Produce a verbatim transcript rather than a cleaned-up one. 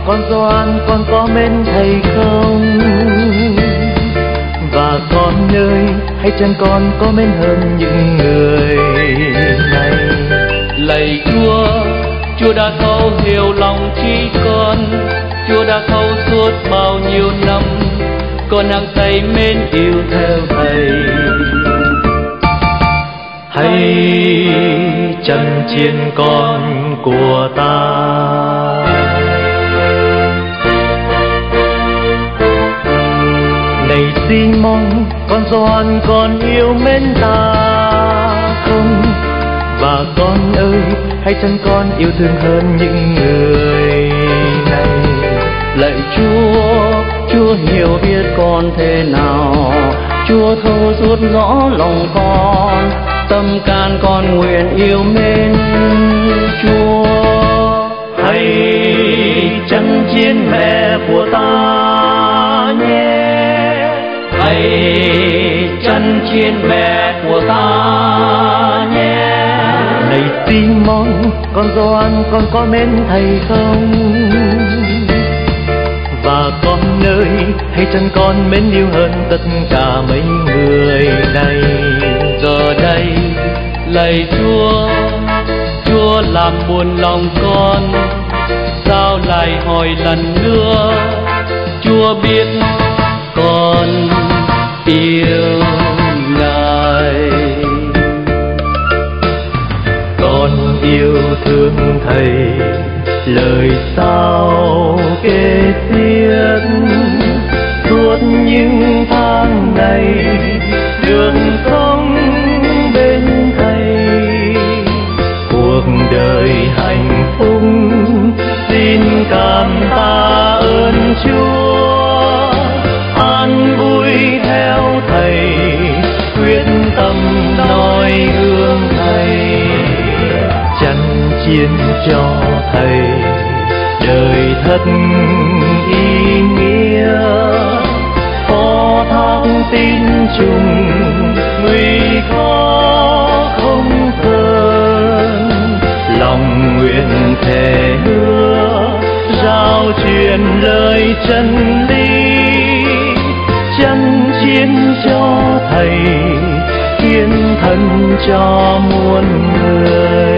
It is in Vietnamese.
con Gioan con có mến thầy không? Và con ơi, hãy chăng con có mến hơn những người này? Lạy Chúa, Chúa đã thấu hiểu lòng trí con, Chúa đã thấu suốt bao nhiêu năm, con hăng say mến yêu theo thầy. Hãy chân chiên con của ta. Này xin mong con Gioan con yêu mến ta không? Và con ơi, hãy chăng con yêu thương hơn những người này? Lạy Chúa, Chúa hiểu biết con thế nào, Chúa thấu suốt rõ lòng con, tâm can con nguyện yêu mến Chúa. Hãy chân chiên mẹ của ta nhé, hãy chân chiên mẹ của ta nhé. Này xin mong con Gioan con có mến thầy không? Và con ơi, hãy chăng con mến yêu hơn tất cả mấy người này? Giờ đây lạy Chúa, Chúa làm buồn lòng con, sao lại hỏi lần nữa? Chúa biết con yêu Ngài. Con yêu thương thầy, lời sao kể xiết suốt những tháng ngày đường sống bên thầy. Cuộc đời hạnh phúc xin cảm tạ ơn Chúa, an vui theo thầy, quyết tâm noi gương thầy, chăn chiên cho thầy đời thật ý nghĩa, phó thác tin chung nguy khó không phơn, lòng nguyện thề hứa giao truyền lời chân lý, chân chiên cho thầy, hiến thân cho muôn người.